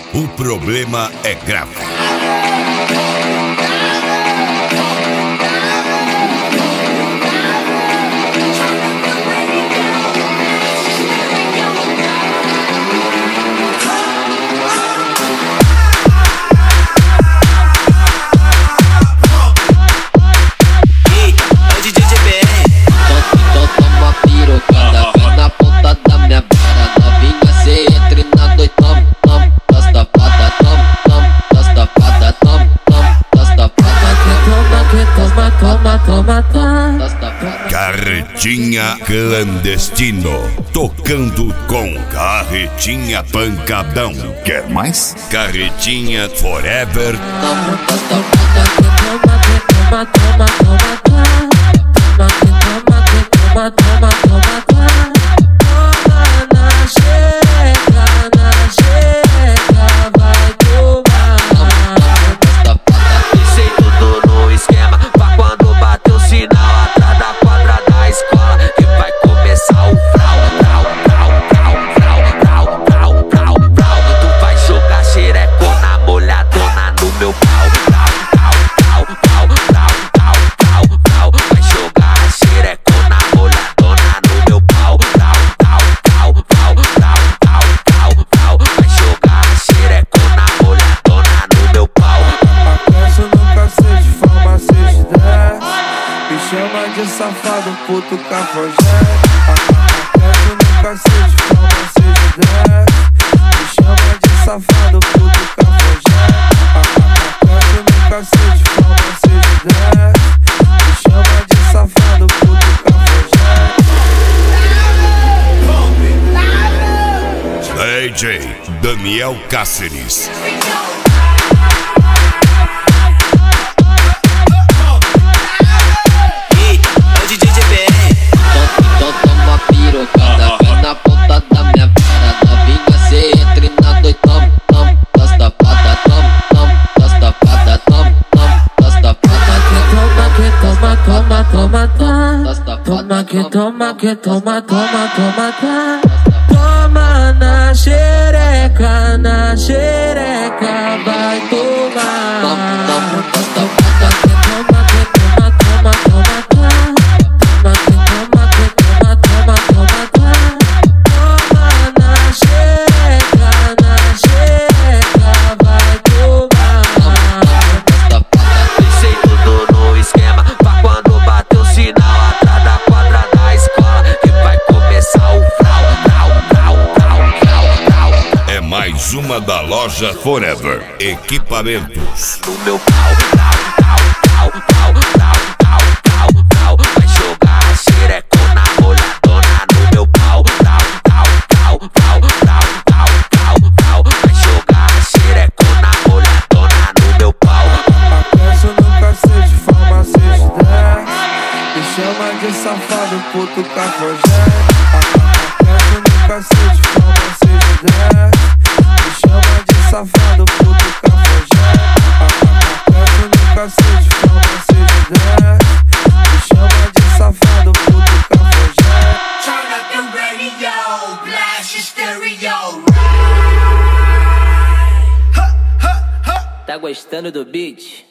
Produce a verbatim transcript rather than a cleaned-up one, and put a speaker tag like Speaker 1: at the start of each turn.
Speaker 1: O problema é grave. Carretinha Clandestino, tocando com Carretinha Pancadão.
Speaker 2: Quer mais?
Speaker 1: Carretinha Forever.
Speaker 3: Chama de safado, puto cafajé. Aperto no cacete, forma seis dez. Me chama de safado, puto cafajé. Aperto no cacete, forma seis dez. Me chama de safado, puto cafajé.
Speaker 1: D J Daniel Cáceres.
Speaker 3: Toma que toma que toma, toma, toma, toma. Toma na xereca, na xereca, vai tomar. Toma que toma que toma, toma, toma, toma. Toma que toma que toma, toma, toma, toma. Toma na xereca, na xereca, vai tomar.
Speaker 4: Pensei tudo no esquema, pra quando bater o sinal.
Speaker 1: Mais uma da loja Forever Equipamentos.
Speaker 4: No meu pau, pau, pau, pau, pau, pau, pau. Vai jogar xerecona molhadona no meu pau, pau, pau, pau, pau, pau, pau, pau. Vai jogar xerecona molhadona no meu pau.
Speaker 3: Aperto no cacete, forma seis dez. Me chama de safado, puto cafajé. Aperto no cacete, forma seis dez. Me chama de safado, puto cafajé. Aperto no cacete, forma seis dez. Me chama de safado, puto cafajé.
Speaker 5: Turn up the radio, blast your stereo.
Speaker 6: Tá gostando do beat?